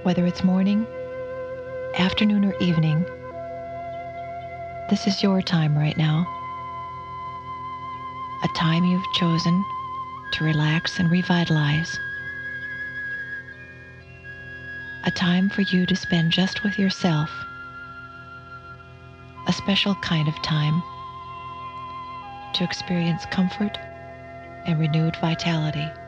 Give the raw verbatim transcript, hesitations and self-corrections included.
Whether it's morning, afternoon, or evening, this is your time right now. A time you've chosen to relax and revitalize. A time for you to spend just with yourself. A special kind of time to experience comfort and renewed vitality.